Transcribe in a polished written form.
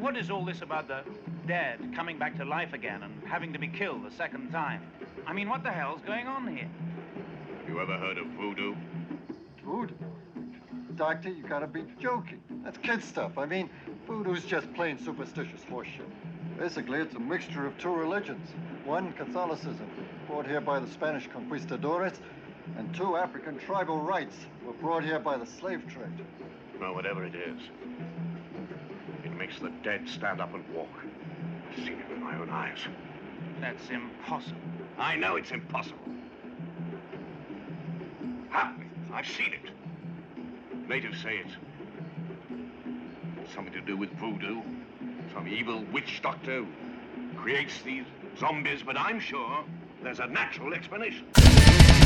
What is all this about the dead coming back to life again and having to be killed a second time? I mean, what the hell's going on here? You ever heard of voodoo? Voodoo? Doctor, you gotta be joking. That's kid stuff. I mean, voodoo's just plain superstitious horseshit. Basically, it's a mixture of two religions. One, Catholicism, brought here by the Spanish conquistadores, and two, African tribal rites were brought here by the slave trade. Well, whatever it is, it makes the dead stand up and walk. I've seen it with my own eyes. That's impossible. I know it's impossible. Ha! I've seen it. Natives say it's something to do with voodoo. Some evil witch doctor who creates these zombies, but I'm sure there's a natural explanation.